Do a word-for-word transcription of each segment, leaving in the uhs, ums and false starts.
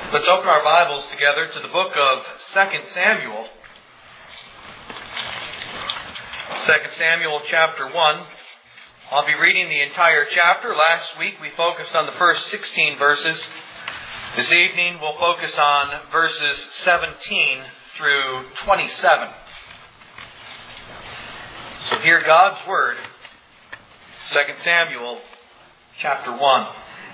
Let's open our Bibles together to the book of Second Samuel. Second Samuel chapter one. I'll be reading the entire chapter. Last week we focused on the first sixteen verses. This evening we'll focus on verses seventeen through twenty-seven. So hear God's Word. Second Samuel chapter one.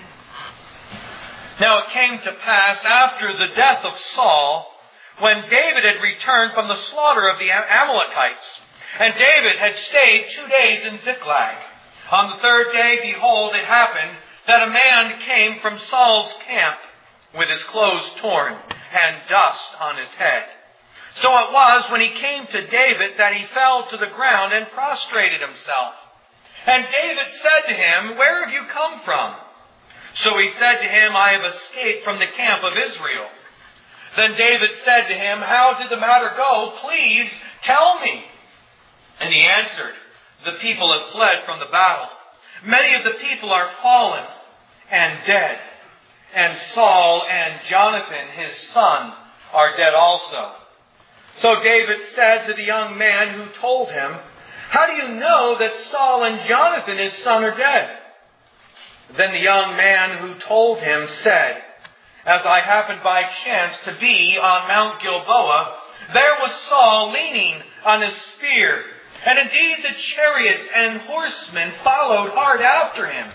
Now it came to pass after the death of Saul, when David had returned from the slaughter of the Amalekites, and David had stayed two days in Ziklag. On the third day, behold, it happened that a man came from Saul's camp with his clothes torn and dust on his head. So it was when he came to David that he fell to the ground and prostrated himself. And David said to him, "Where have you come from?" So he said to him, "I have escaped from the camp of Israel." Then David said to him, "How did the matter go? Please tell me." And he answered, "The people have fled from the battle. Many of the people are fallen and dead. And Saul and Jonathan, his son, are dead also." So David said to the young man who told him, "How do you know that Saul and Jonathan, his son, are dead?" Then the young man who told him said, "As I happened by chance to be on Mount Gilboa, there was Saul leaning on his spear, and indeed the chariots and horsemen followed hard after him.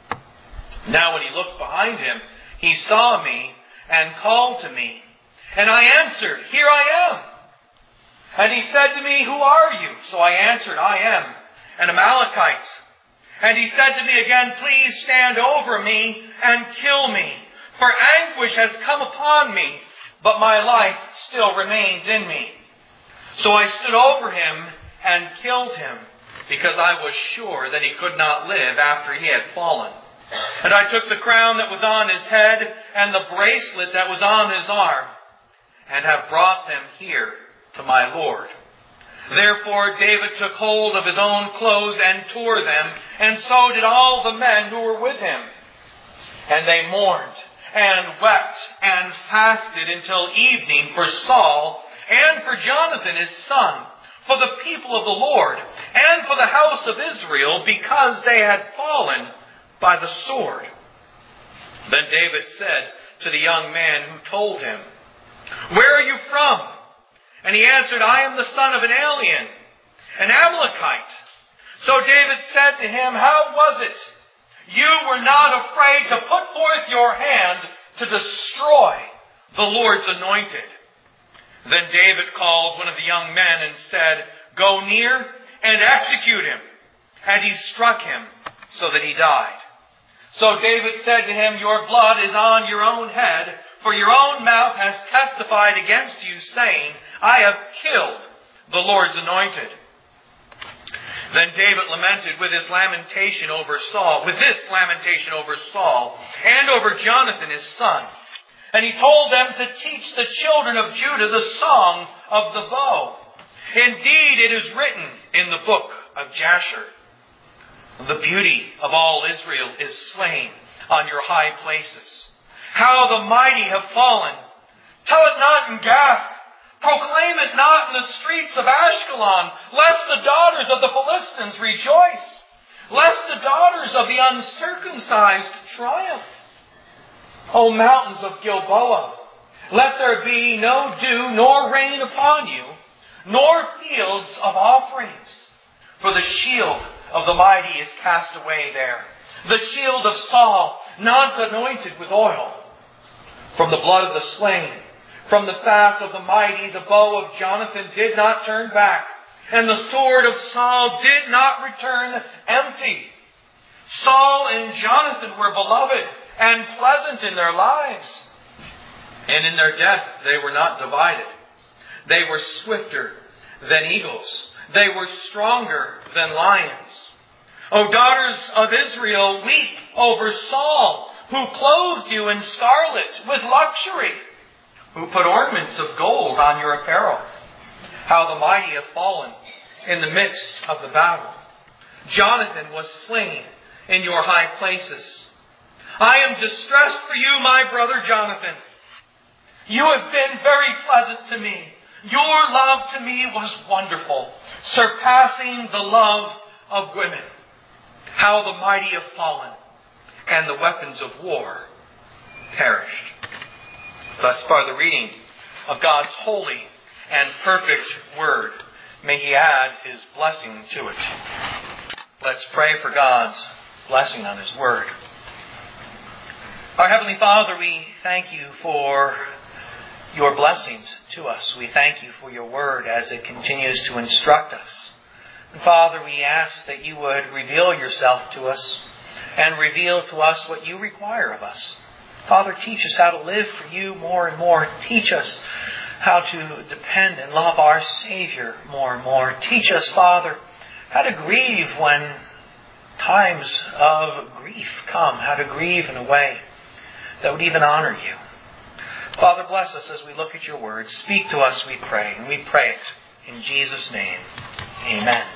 Now when he looked behind him, he saw me and called to me. And I answered, 'Here I am.' And he said to me, 'Who are you?' So I answered, 'I am an Amalekite.' And he said to me again, 'Please stand over me and kill me, for anguish has come upon me, but my life still remains in me.' So I stood over him and killed him, because I was sure that he could not live after he had fallen. And I took the crown that was on his head and the bracelet that was on his arm, and have brought them here to my Lord." Therefore David took hold of his own clothes and tore them, and so did all the men who were with him. And they mourned and wept and fasted until evening for Saul and for Jonathan his son, for the people of the Lord, and for the house of Israel, because they had fallen by the sword. Then David said to the young man who told him, "Where are you from?" And he answered, "I am the son of an alien, an Amalekite." So David said to him, "How was it you were not afraid to put forth your hand to destroy the Lord's anointed?" Then David called one of the young men and said, "Go near and execute him." And he struck him so that he died. So David said to him, "Your blood is on your own head, for your own mouth has testified against you, saying, 'I have killed the Lord's anointed.'" Then David lamented with his lamentation over Saul, with this lamentation over Saul, and over Jonathan his son. And he told them to teach the children of Judah the song of the bow. Indeed, it is written in the book of Jasher, "The beauty of all Israel is slain on your high places. How the mighty have fallen. Tell it not in Gath. Proclaim it not in the streets of Ashkelon, lest the daughters of the Philistines rejoice, lest the daughters of the uncircumcised triumph. O mountains of Gilboa, let there be no dew nor rain upon you, nor fields of offerings. For the shield of the mighty is cast away there, the shield of Saul, not anointed with oil. From the blood of the slain, from the fat of the mighty, the bow of Jonathan did not turn back, and the sword of Saul did not return empty. Saul and Jonathan were beloved and pleasant in their lives, and in their death they were not divided. They were swifter than eagles. They were stronger than lions. O daughters of Israel, weep over Saul, who clothed you in scarlet with luxury, who put ornaments of gold on your apparel. How the mighty have fallen in the midst of the battle. Jonathan was slain in your high places. I am distressed for you, my brother Jonathan. You have been very pleasant to me. Your love to me was wonderful, surpassing the love of women. How the mighty have fallen, and the weapons of war perished. Thus far the reading of God's holy and perfect word. May He add His blessing to it. Let's pray for God's blessing on His word. Our Heavenly Father, we thank You for Your blessings to us. We thank You for Your word as it continues to instruct us. And Father, we ask that You would reveal Yourself to us and reveal to us what You require of us. Father, teach us how to live for You more and more. Teach us how to depend and love our Savior more and more. Teach us, Father, how to grieve when times of grief come. How to grieve in a way that would even honor You. Father, bless us as we look at Your word. Speak to us, we pray, and we pray it in Jesus' name. Amen.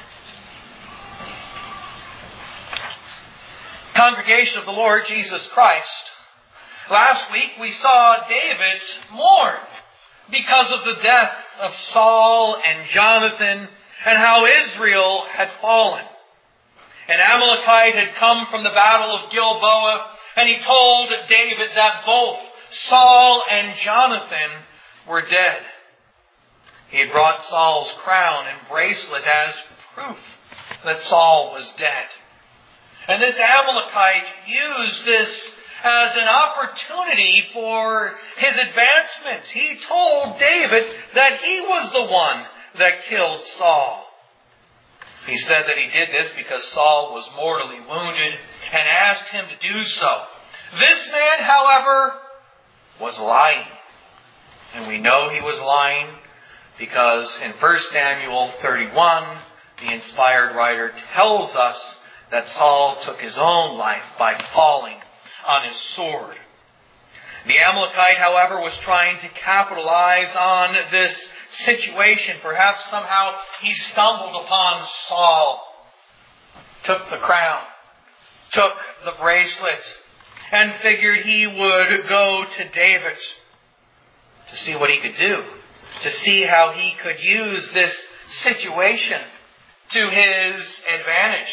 Congregation of the Lord Jesus Christ, last week we saw David mourn because of the death of Saul and Jonathan and how Israel had fallen. An Amalekite had come from the battle of Gilboa, and he told David that both Saul and Jonathan were dead. He had brought Saul's crown and bracelet as proof that Saul was dead. And this Amalekite used this as an opportunity for his advancement. He told David that he was the one that killed Saul. He said that he did this because Saul was mortally wounded and asked him to do so. This man, however, was lying. And we know he was lying because in First Samuel thirty-one, the inspired writer tells us that Saul took his own life by falling on his sword. The Amalekite, however, was trying to capitalize on this situation. Perhaps somehow he stumbled upon Saul, took the crown, took the bracelet, and figured he would go to David to see what he could do, to see how he could use this situation to his advantage.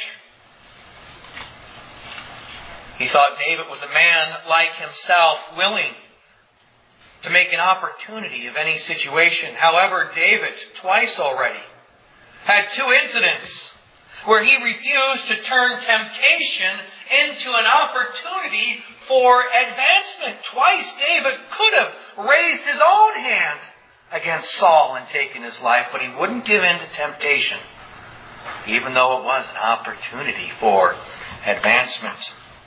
He thought David was a man like himself, willing to make an opportunity of any situation. However, David, twice already, had two incidents where he refused to turn temptation into an opportunity for advancement. Twice David could have raised his own hand against Saul and taken his life, but he wouldn't give in to temptation, even though it was an opportunity for advancement.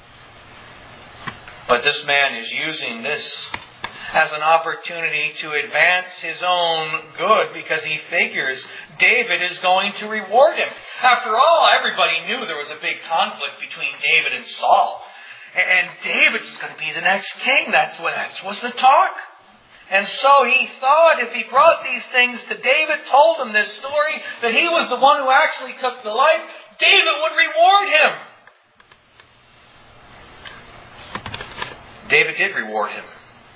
But this man is using this as an opportunity to advance his own good because he figures David is going to reward him. After all, everybody knew there was a big conflict between David and Saul. And David is going to be the next king. That's what that was the talk. And so he thought if he brought these things to David, told him this story, that he was the one who actually took the life, David would reward him. David did reward him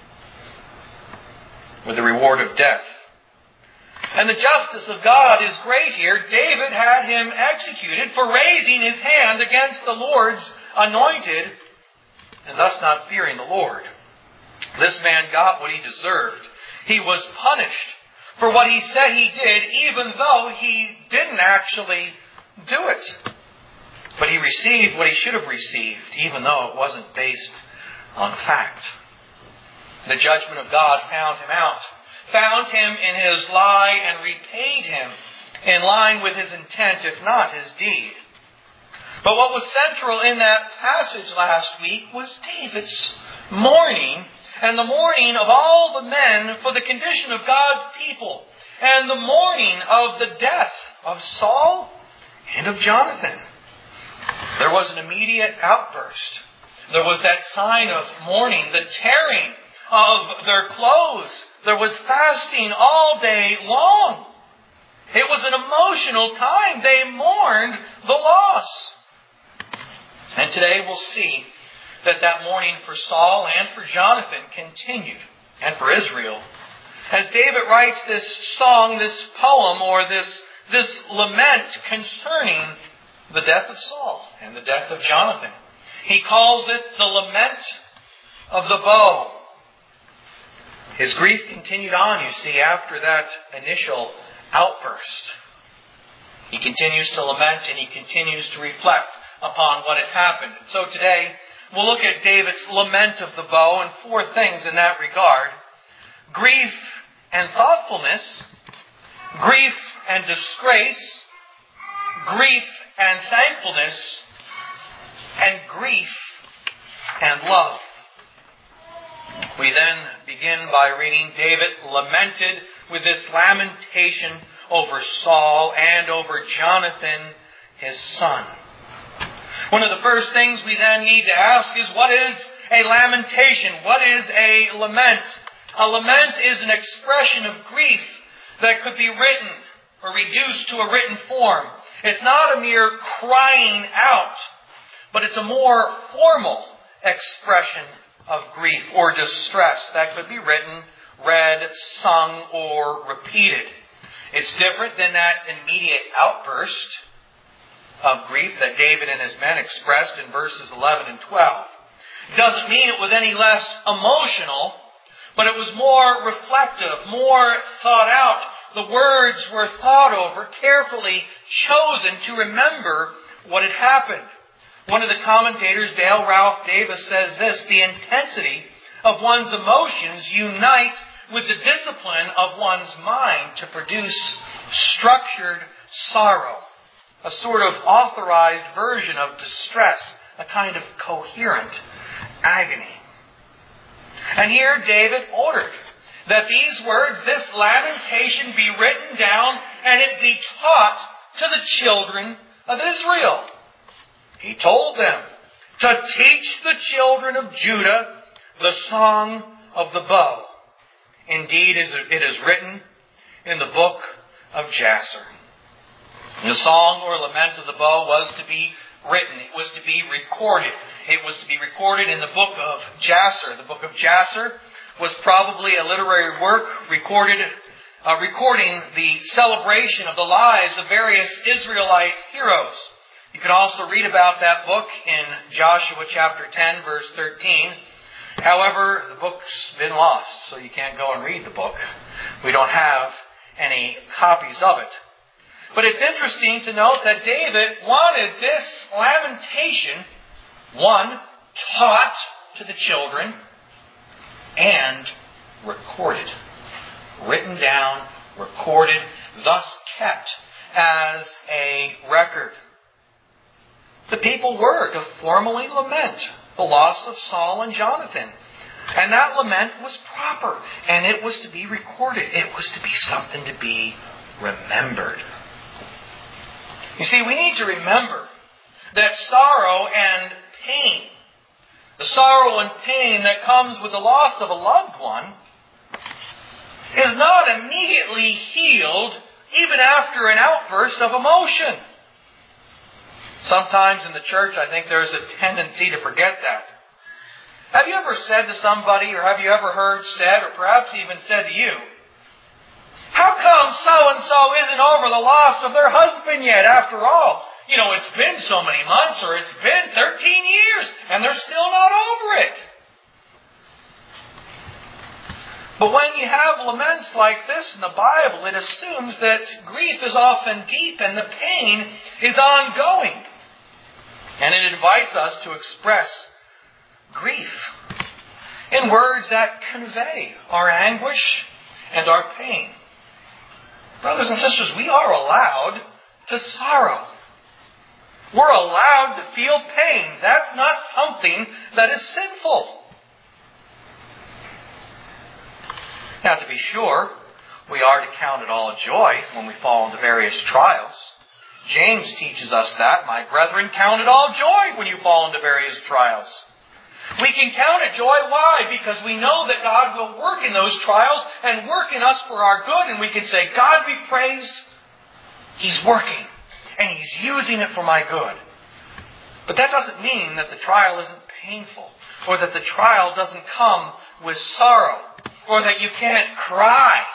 with the reward of death. And the justice of God is great here. David had him executed for raising his hand against the Lord's anointed and thus not fearing the Lord. This man got what he deserved. He was punished for what he said he did, even though he didn't actually do it. But he received what he should have received, even though it wasn't based on fact. The judgment of God found him out, found him in his lie, and repaid him in line with his intent, if not his deed. But what was central in that passage last week was David's mourning, and the mourning of all the men for the condition of God's people, and the mourning of the death of Saul and of Jonathan. There was an immediate outburst. There was that sign of mourning, the tearing of their clothes. There was fasting all day long. It was an emotional time. They mourned the loss. And today we'll see that that mourning for Saul and for Jonathan continued and for Israel. As David writes this song, this poem, or this, this lament concerning the death of Saul and the death of Jonathan. He calls it the lament of the bow. His grief continued on, you see, after that initial outburst. He continues to lament and he continues to reflect upon what had happened. So today, we'll look at David's lament of the bow and four things in that regard. Grief and thoughtfulness, grief and disgrace, grief and thankfulness, and grief and love. We then begin by reading David lamented with this lamentation over Saul and over Jonathan, his son. One of the first things we then need to ask is, what is a lamentation? What is a lament? A lament is an expression of grief that could be written or reduced to a written form. It's not a mere crying out, but it's a more formal expression of grief or distress that could be written, read, sung, or repeated. It's different than that immediate outburst of grief that David and his men expressed in verses eleven and twelve. It doesn't mean it was any less emotional, but it was more reflective, more thought out. The words were thought over, carefully chosen to remember what had happened. One of the commentators, Dale Ralph Davis, says this: the intensity of one's emotions unite with the discipline of one's mind to produce structured sorrow, a sort of authorized version of distress, a kind of coherent agony. And here David ordered that these words, this lamentation, be written down and it be taught to the children of Israel. He told them to teach the children of Judah the song of the bow. Indeed, it is written in the book of Jasher. The song or lament of the bow was to be written. It was to be recorded. It was to be recorded in the book of Jasher. The book of Jasher was probably a literary work recorded, uh, recording the celebration of the lives of various Israelite heroes. You can also read about that book in Joshua chapter ten, verse thirteen. However, the book's been lost, so you can't go and read the book. We don't have any copies of it. But it's interesting to note that David wanted this lamentation, one, taught to the children and recorded. Written down, recorded, thus kept as a record. The people were to formally lament the loss of Saul and Jonathan. And that lament was proper, and it was to be recorded. It was to be something to be remembered. You see, we need to remember that sorrow and pain, the sorrow and pain that comes with the loss of a loved one, is not immediately healed even after an outburst of emotion. Sometimes in the church, I think there's a tendency to forget that. Have you ever said to somebody, or have you ever heard said, or perhaps even said to you, how come so-and-so isn't over the loss of their husband yet? After all, you know, it's been so many months, or it's been thirteen years, and they're still not over it. But when you have laments like this in the Bible, it assumes that grief is often deep and the pain is ongoing. And it invites us to express grief in words that convey our anguish and our pain. Brothers and sisters, we are allowed to sorrow. We're allowed to feel pain. That's not something that is sinful. Now, to be sure, we are to count it all joy when we fall into various trials. James teaches us that. My brethren, count it all joy when you fall into various trials. We can count it joy. Why? Because we know that God will work in those trials and work in us for our good. And we can say, God be praised. He's working. And He's using it for my good. But that doesn't mean that the trial isn't painful, or that the trial doesn't come with sorrow. or that you can't cry.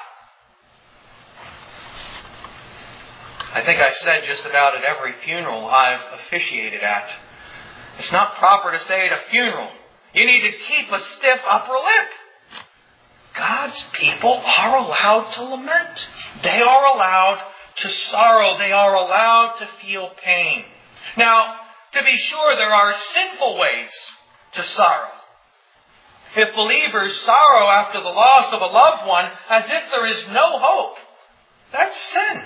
I think I've said just about at every funeral I've officiated at. It's not proper to say at a funeral, you need to keep a stiff upper lip. God's people are allowed to lament. They are allowed to sorrow. They are allowed to feel pain. Now, to be sure, there are sinful ways to sorrow. If believers sorrow after the loss of a loved one as if there is no hope, that's sin.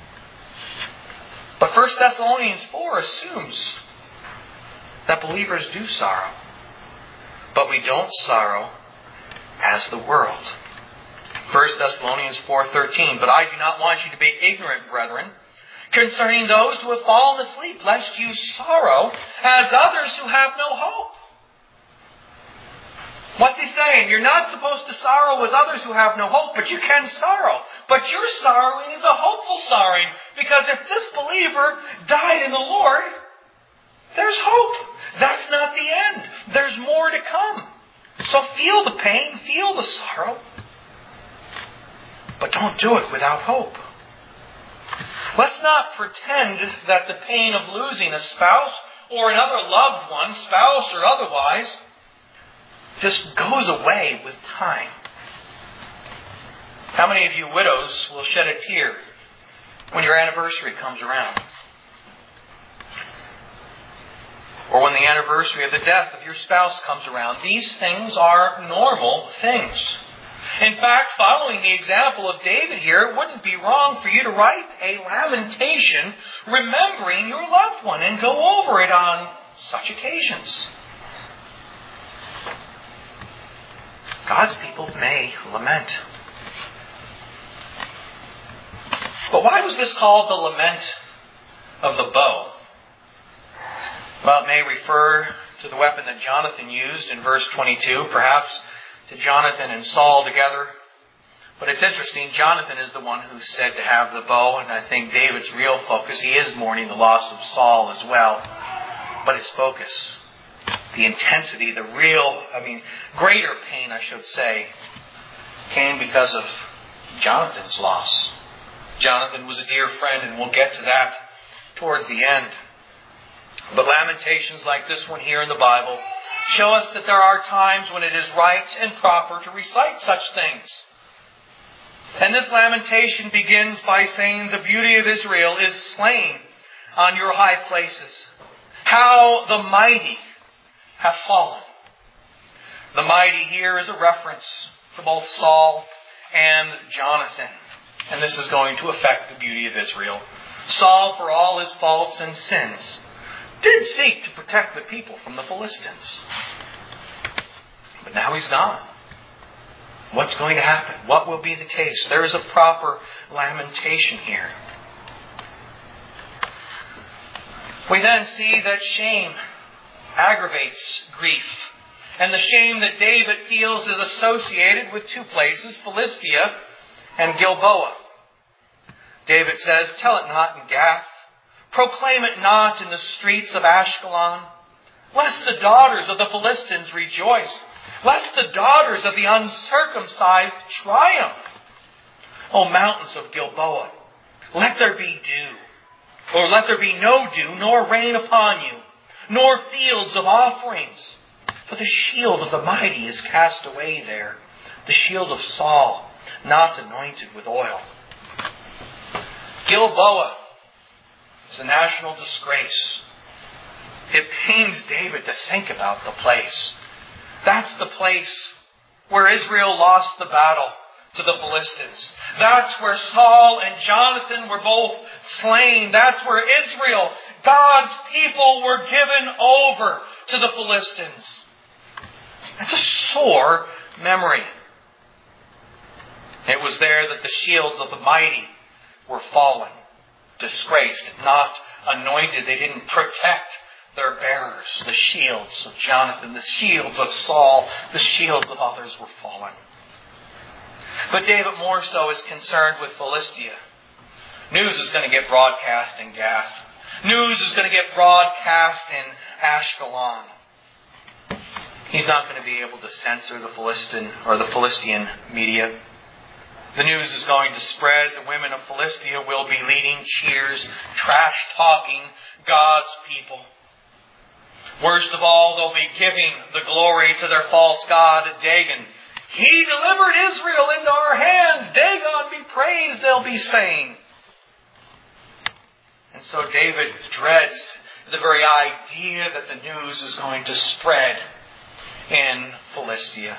But First Thessalonians four assumes that believers do sorrow. But we don't sorrow as the world. First Thessalonians four thirteen, but I do not want you to be ignorant, brethren, concerning those who have fallen asleep, lest you sorrow as others who have no hope. What's he saying? You're not supposed to sorrow as others who have no hope, but you can sorrow. But your sorrowing is a hopeful sorrowing, because if this believer died in the Lord, there's hope. That's not the end. There's more to come. So feel the pain, feel the sorrow, but don't do it without hope. Let's not pretend that the pain of losing a spouse or another loved one, spouse or otherwise, just goes away with time. How many of you widows will shed a tear when your anniversary comes around? Or when the anniversary of the death of your spouse comes around? These things are normal things. In fact, following the example of David here, it wouldn't be wrong for you to write a lamentation remembering your loved one and go over it on such occasions. God's people may lament. But why was this called the lament of the bow? Well, it may refer to the weapon that Jonathan used in verse twenty-two, perhaps to Jonathan and Saul together. But it's interesting, Jonathan is the one who's said to have the bow, and I think David's real focus, he is mourning the loss of Saul as well. But his focus, the intensity, the real, I mean, greater pain, I should say, came because of Jonathan's loss. Jonathan was a dear friend, and we'll get to that towards the end. But lamentations like this one here in the Bible show us that there are times when it is right and proper to recite such things. And this lamentation begins by saying the beauty of Israel is slain on your high places. How the mighty have fallen. The mighty here is a reference to both Saul and Jonathan. And this is going to affect the beauty of Israel. Saul, for all his faults and sins, did seek to protect the people from the Philistines. But now he's gone. What's going to happen? What will be the case? There is a proper lamentation here. We then see that shame aggravates grief. And the shame that David feels is associated with two places, Philistia and Gilboa. David says, tell it not in Gath. Proclaim it not in the streets of Ashkelon. Lest the daughters of the Philistines rejoice. Lest the daughters of the uncircumcised triumph. O mountains of Gilboa, let there be dew. Or let there be no dew, nor rain upon you, nor fields of offerings. For the shield of the mighty is cast away there. The shield of Saul, not anointed with oil. Gilboa is a national disgrace. It pains David to think about the place. That's the place where Israel lost the battle to the Philistines. That's where Saul and Jonathan were both slain. That's where Israel, God's people, were given over to the Philistines. That's a sore memory. It was there that the shields of the mighty were fallen, disgraced, not anointed. They didn't protect their bearers. The shields of Jonathan, the shields of Saul, the shields of others were fallen. But David more so is concerned with Philistia. News is going to get broadcast in Gath. News is going to get broadcast in Ashkelon. He's not going to be able to censor the Philistine or the Philistine media. The news is going to spread. The women of Philistia will be leading cheers, trash-talking God's people. Worst of all, they'll be giving the glory to their false god, Dagon. He delivered Israel into our hands. Dagon be praised, they'll be saying. And so David dreads the very idea that the news is going to spread in Philistia.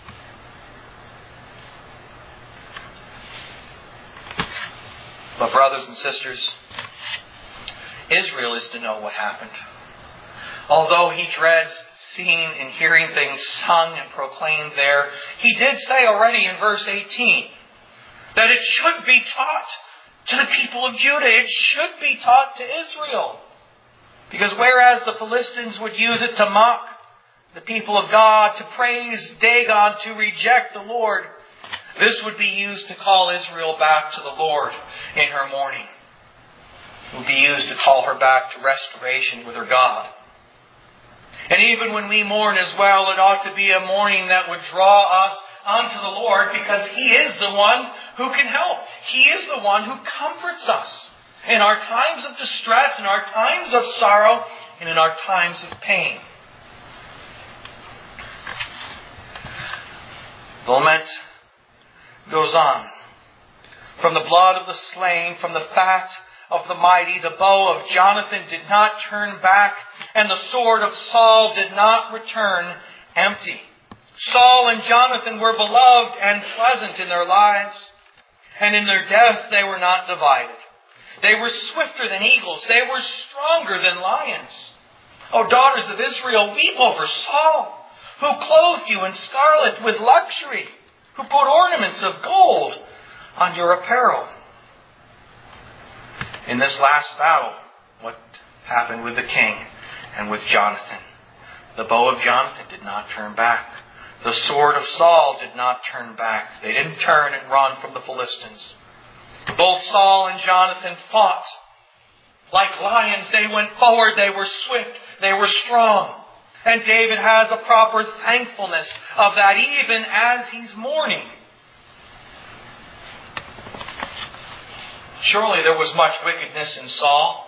But brothers and sisters, Israel is to know what happened. Although he dreads seeing and hearing things sung and proclaimed there, he did say already in verse eighteen that it should be taught to the people of Judah. It should be taught to Israel. Because whereas the Philistines would use it to mock the people of God, to praise Dagon, to reject the Lord, this would be used to call Israel back to the Lord in her mourning. It would be used to call her back to restoration with her God. And even when we mourn as well, it ought to be a mourning that would draw us unto the Lord, because He is the one who can help. He is the one who comforts us in our times of distress, in our times of sorrow, and in our times of pain. The lament goes on. From the blood of the slain, from the fat of the mighty, the bow of Jonathan did not turn back, and the sword of Saul did not return empty. Saul and Jonathan were beloved and pleasant in their lives, and in their death they were not divided. They were swifter than eagles. They were stronger than lions. O daughters of Israel, weep over Saul, who clothed you in scarlet with luxury, who put ornaments of gold on your apparel. In this last battle, what happened with the king and with Jonathan? The bow of Jonathan did not turn back. The sword of Saul did not turn back. They didn't turn and run from the Philistines. Both Saul and Jonathan fought like lions. They went forward. They were swift. They were strong. And David has a proper thankfulness of that even as he's mourning. Surely there was much wickedness in Saul.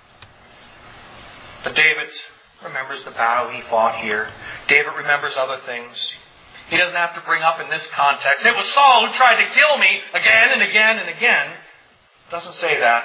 But David remembers the battle he fought here. David remembers other things. He doesn't have to bring up in this context, it was Saul who tried to kill me again and again and again. It doesn't say that.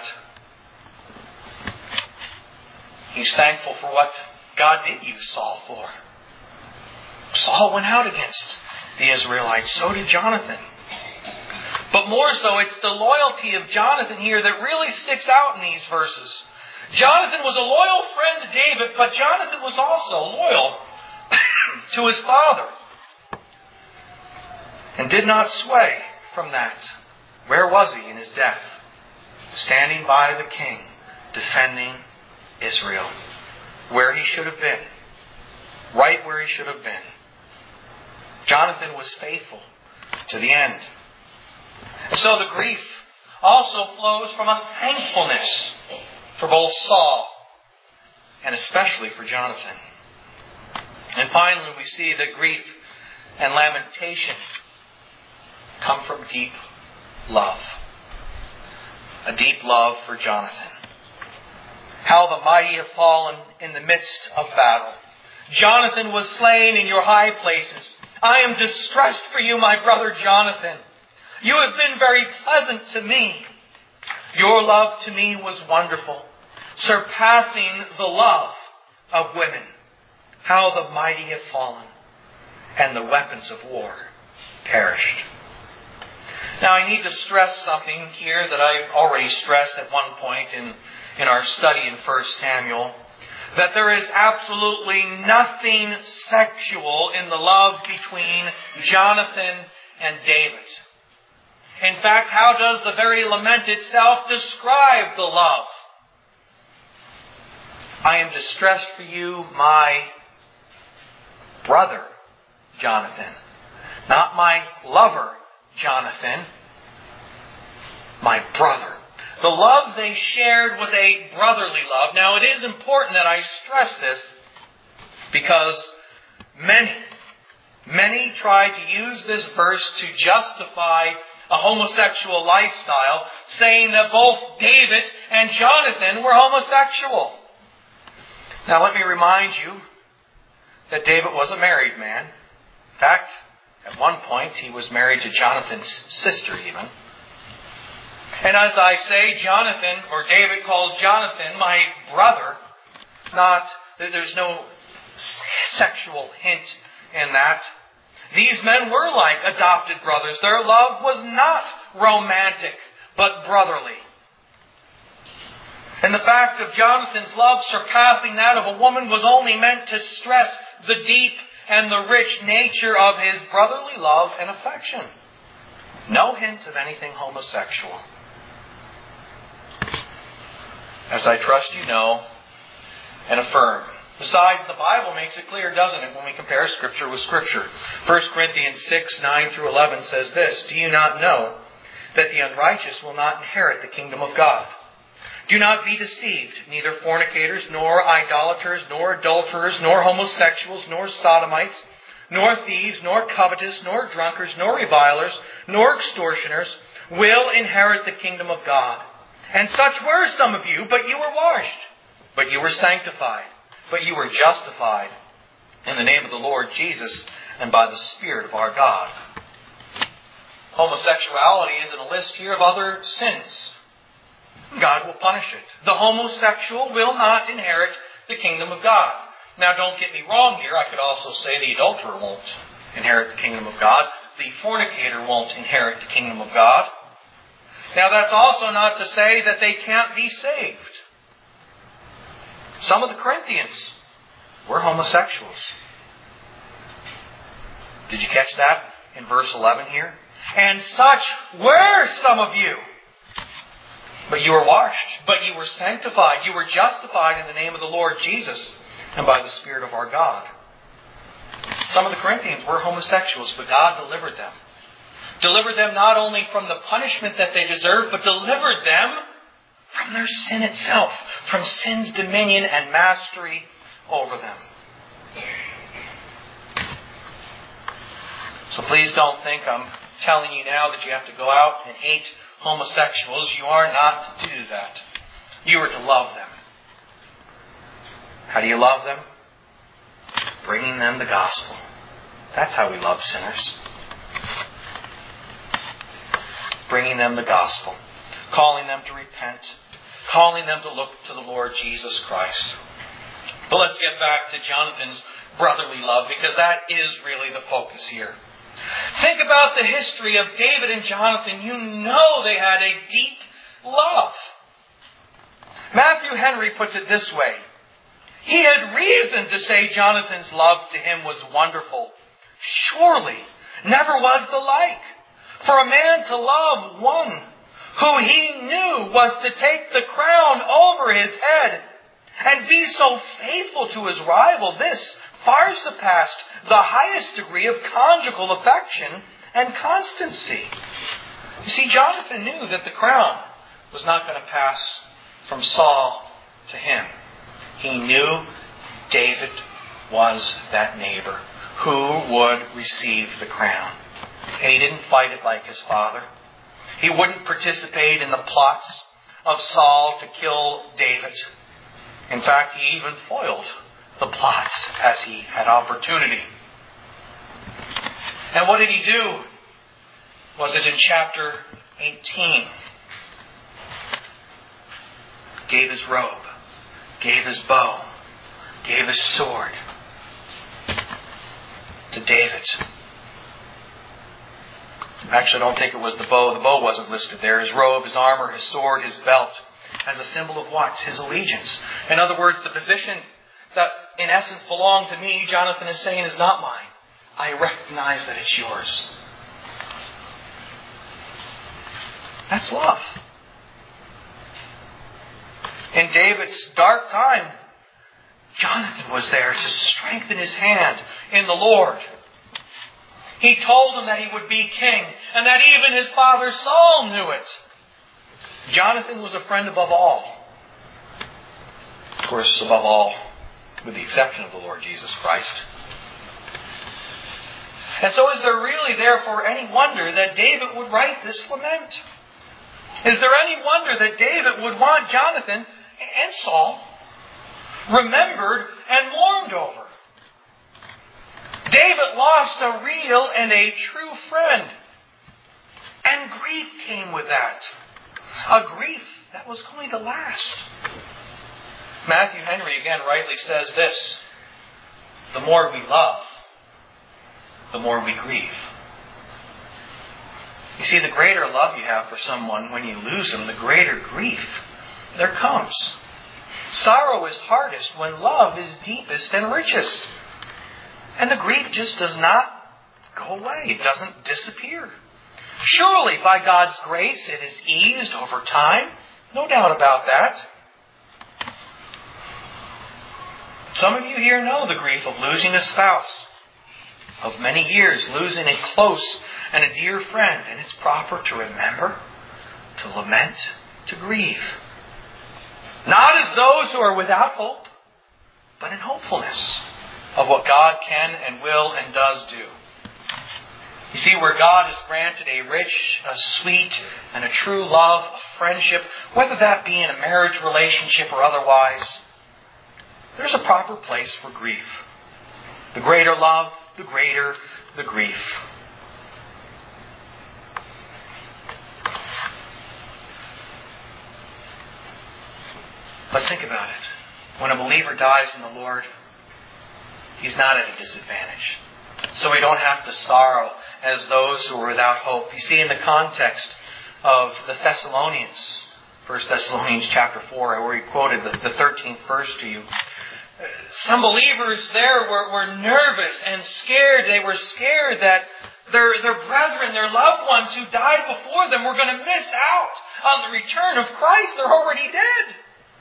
He's thankful for what God did use Saul for. Saul went out against the Israelites. So did Jonathan. But more so, it's the loyalty of Jonathan here that really sticks out in these verses. Jonathan was a loyal friend to David, but Jonathan was also loyal to his father. And did not sway from that. Where was he in his death? Standing by the king, defending Israel. Where he should have been. Right where he should have been. Jonathan was faithful to the end. And so the grief also flows from a thankfulness for both Saul and especially for Jonathan. And finally we see that grief and lamentation come from deep love. A deep love for Jonathan. How the mighty have fallen in the midst of battle. Jonathan was slain in your high places. I am distressed for you, my brother Jonathan. You have been very pleasant to me. Your love to me was wonderful, surpassing the love of women. How the mighty have fallen, and the weapons of war perished. Now I need to stress something here that I've already stressed at one point in, in our study in First Samuel. That there is absolutely nothing sexual in the love between Jonathan and David. In fact, how does the very lament itself describe the love? I am distressed for you, my brother, Jonathan. Not my lover, Jonathan. My brother. The love they shared was a brotherly love. Now, it is important that I stress this because many, many try to use this verse to justify a homosexual lifestyle, saying that both David and Jonathan were homosexual. Now let me remind you that David was a married man. In fact, at one point he was married to Jonathan's sister even. And as I say, Jonathan, or David calls Jonathan my brother. Not, there's no sexual hint in that. These men were like adopted brothers. Their love was not romantic, but brotherly. And the fact of Jonathan's love surpassing that of a woman was only meant to stress the deep and the rich nature of his brotherly love and affection. No hint of anything homosexual. As I trust you know and affirm. Besides, the Bible makes it clear, doesn't it, when we compare Scripture with Scripture. First Corinthians six, nine through eleven says this, "Do you not know that the unrighteous will not inherit the kingdom of God? Do not be deceived. Neither fornicators, nor idolaters, nor adulterers, nor homosexuals, nor sodomites, nor thieves, nor covetous, nor drunkards, nor revilers, nor extortioners will inherit the kingdom of God. And such were some of you, but you were washed, but you were sanctified, but you were justified in the name of the Lord Jesus and by the Spirit of our God." Homosexuality is in a list here of other sins. God will punish it. The homosexual will not inherit the kingdom of God. Now, don't get me wrong here. I could also say the adulterer won't inherit the kingdom of God. The fornicator won't inherit the kingdom of God. Now, that's also not to say that they can't be saved. Some of the Corinthians were homosexuals. Did you catch that in verse eleven here? "And such were some of you. But you were washed, but you were sanctified, you were justified in the name of the Lord Jesus and by the Spirit of our God." Some of the Corinthians were homosexuals, but God delivered them. Delivered them not only from the punishment that they deserved, but delivered them from their sin itself, from sin's dominion and mastery over them. So please don't think I'm telling you now that you have to go out and hate homosexuals. You are not to do that. You are to love them. How do you love them? Bringing them the gospel. That's how we love sinners. Bringing them the gospel. Calling them to repent. Calling them to look to the Lord Jesus Christ. But let's get back to Jonathan's brotherly love, because that is really the focus here. Think about the history of David and Jonathan. You know they had a deep love. Matthew Henry puts it this way. He had reason to say Jonathan's love to him was wonderful. Surely never was the like. For a man to love one who he knew was to take the crown over his head and be so faithful to his rival, this far surpassed the highest degree of conjugal affection and constancy. You see, Jonathan knew that the crown was not going to pass from Saul to him. He knew David was that neighbor who would receive the crown. And he didn't fight it like his father. He wouldn't participate in the plots of Saul to kill David. In fact, he even foiled the plots as he had opportunity. And what did he do? Was it in chapter eighteen? Gave his robe, gave his bow, gave his sword to David. Actually, I don't think it was the bow. The bow wasn't listed there. His robe, his armor, his sword, his belt, as a symbol of what? His allegiance. In other words, the position that in essence belonged to me, Jonathan is saying, is not mine. I recognize that it's yours. That's love. In David's dark time, Jonathan was there to strengthen his hand in the Lord. He told him that he would be king, and that even his father Saul knew it. Jonathan was a friend above all. Of course, above all, with the exception of the Lord Jesus Christ. And so is there really, therefore, any wonder that David would write this lament? Is there any wonder that David would want Jonathan and Saul remembered and mourned over? David lost a real and a true friend. And grief came with that. A grief that was going to last. Matthew Henry again rightly says this: the more we love, the more we grieve. You see, the greater love you have for someone when you lose them, the greater grief there comes. Sorrow is hardest when love is deepest and richest. And the grief just does not go away. It doesn't disappear. Surely, by God's grace, it is eased over time. No doubt about that. Some of you here know the grief of losing a spouse, of many years losing a close and a dear friend, and it's proper to remember, to lament, to grieve. Not as those who are without hope, but in hopefulness of what God can and will and does do. You see, where God has granted a rich, a sweet, and a true love, a friendship, whether that be in a marriage relationship or otherwise, there's a proper place for grief. The greater love, the greater the grief. But think about it. When a believer dies in the Lord, he's not at a disadvantage. So we don't have to sorrow as those who are without hope. You see, in the context of the Thessalonians, First Thessalonians chapter four, I already quoted the, the thirteenth verse to you. Some believers there were, were nervous and scared. They were scared that their, their brethren, their loved ones who died before them were going to miss out on the return of Christ. They're already dead.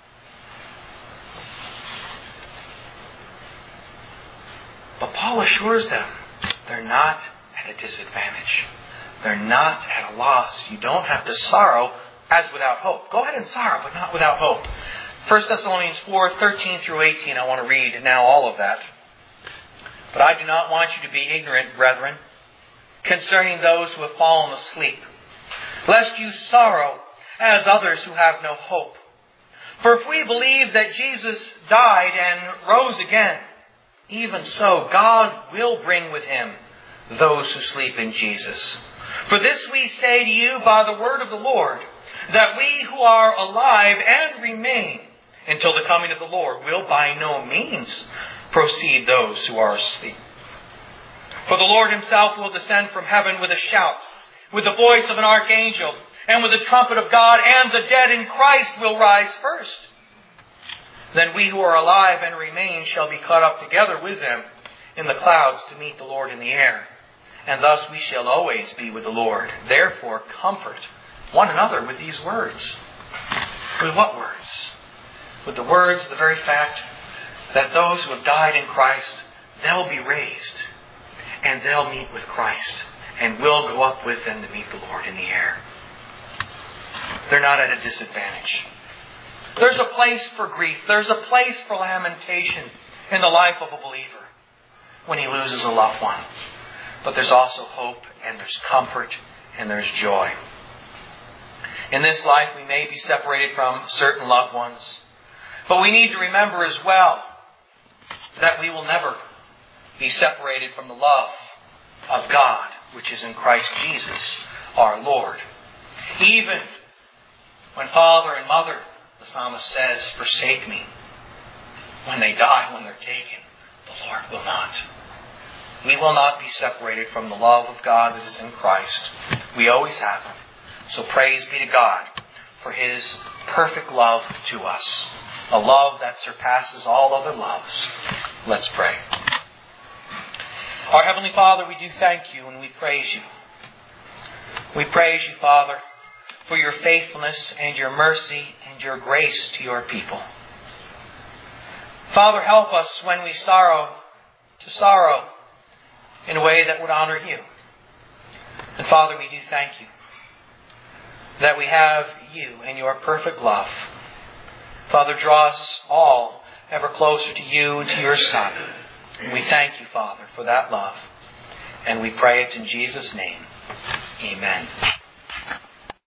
But Paul assures them they're not at a disadvantage. They're not at a loss. You don't have to sorrow as without hope. Go ahead and sorrow, but not without hope. First Thessalonians four, thirteen through eighteen, I want to read now all of that. But I do not want you to be ignorant, brethren, concerning those who have fallen asleep, lest you sorrow as others who have no hope. For if we believe that Jesus died and rose again, even so, God will bring with Him those who sleep in Jesus. For this we say to you by the word of the Lord, that we who are alive and remain until the coming of the Lord will by no means precede those who are asleep. For the Lord Himself will descend from heaven with a shout, with the voice of an archangel, and with the trumpet of God, and the dead in Christ will rise first. Then we who are alive and remain shall be caught up together with them in the clouds to meet the Lord in the air. And thus we shall always be with the Lord. Therefore comfort one another with these words. With what words? With the words, the very fact that those who have died in Christ, they'll be raised. And they'll meet with Christ. And we'll go up with them to meet the Lord in the air. They're not at a disadvantage. There's a place for grief. There's a place for lamentation in the life of a believer when he loses a loved one. But there's also hope, and there's comfort, and there's joy. In this life, we may be separated from certain loved ones. But we need to remember as well that we will never be separated from the love of God, which is in Christ Jesus, our Lord. Even when father and mother, the psalmist says, forsake me, when they die, when they're taken, the Lord will not. We will not be separated from the love of God that is in Christ. We always have Him. So praise be to God for His perfect love to us. A love that surpasses all other loves. Let's pray. Our Heavenly Father, we do thank You and we praise You. We praise You, Father, for Your faithfulness and Your mercy and Your grace to Your people. Father, help us when we sorrow to sorrow in a way that would honor You. And Father, we do thank You that we have You and Your perfect love. Father, draw us all ever closer to You and to Your Son. And we thank You, Father, for that love. And we pray it in Jesus' name. Amen.